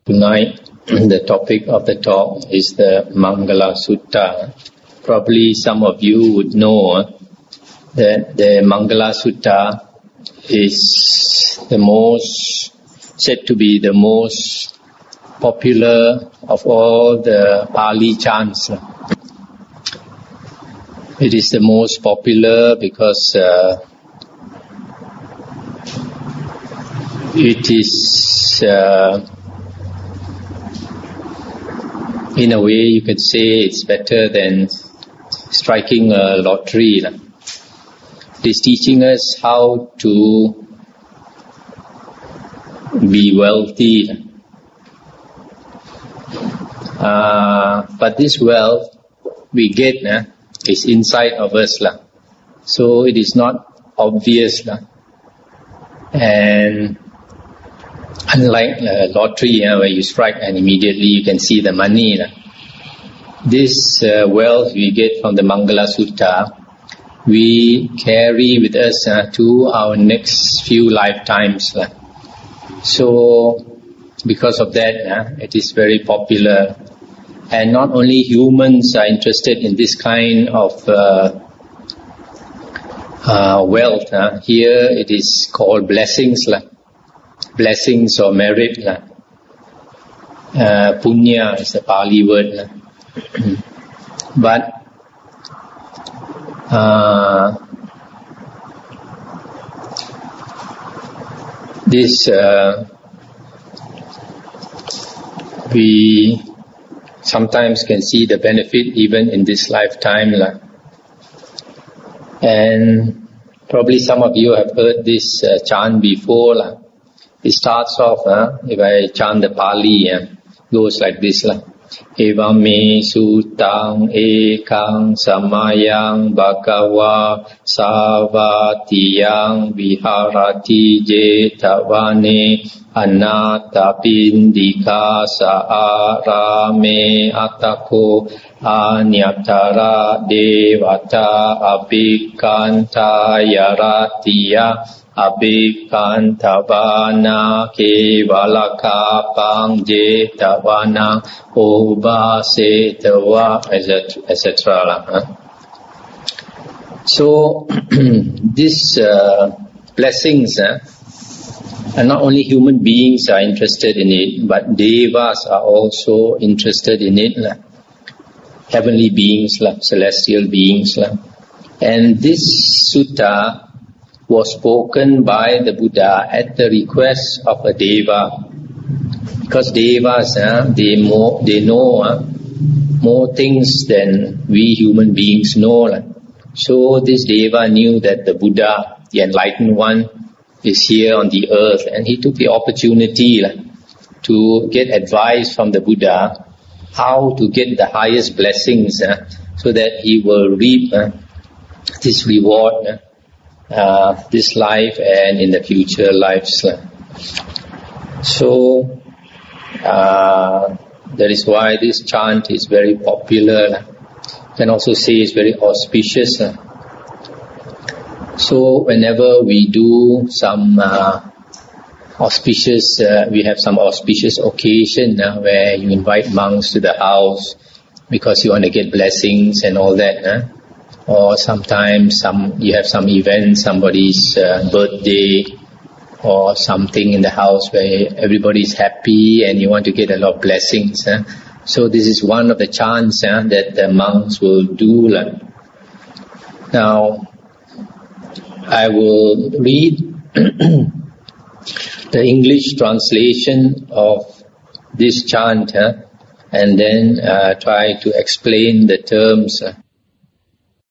Tonight, the topic of the talk is the Mangala Sutta. Probably some of you would know that the Mangala Sutta is said to be the most popular of all the Pali chants. It is the most popular because it is in a way you could say it's better than striking a lottery. It is teaching us how to be wealthy. But this wealth we get is inside of us. So it is not obvious. And unlike lottery where you strike and immediately you can see the money, this wealth we get from the Mangala Sutta, we carry with us to our next few lifetimes. So because of that, it is very popular. And not only humans are interested in this kind of wealth. Here it is called blessings. Blessings or merit. Punya is the Pali word. But this we sometimes can see the benefit even in this lifetime. And probably some of you have heard this chant before. It starts off, if I chant the Pali, goes like this. Evam me sutang ekang samayang bhagava savatiyang viharati jetavane anatapindika saarame atako anyatara devata abhikanta yaratiya abhikantavana kevalaka pangjetavana obasetava, etc. So these blessings, and not only human beings are interested in it, but devas are also interested in it. Heavenly beings, celestial beings. And this sutta was spoken by the Buddha at the request of a deva, because devas they know more things than we human beings know. So this deva knew that the Buddha, the enlightened one, is here on the earth, and he took the opportunity to get advice from the Buddha how to get the highest blessings, so that he will reap this reward this life and in the future lives. So that is why this chant is very popular. You can also say it's very auspicious. So whenever we do some auspicious, we have some auspicious occasion where you invite monks to the house because you want to get blessings and all that. Or sometimes you have some event, somebody's birthday or something in the house where everybody is happy and you want to get a lot of blessings. So this is one of the chants that the monks will do. Now, I will read the English translation of this chant and then try to explain the terms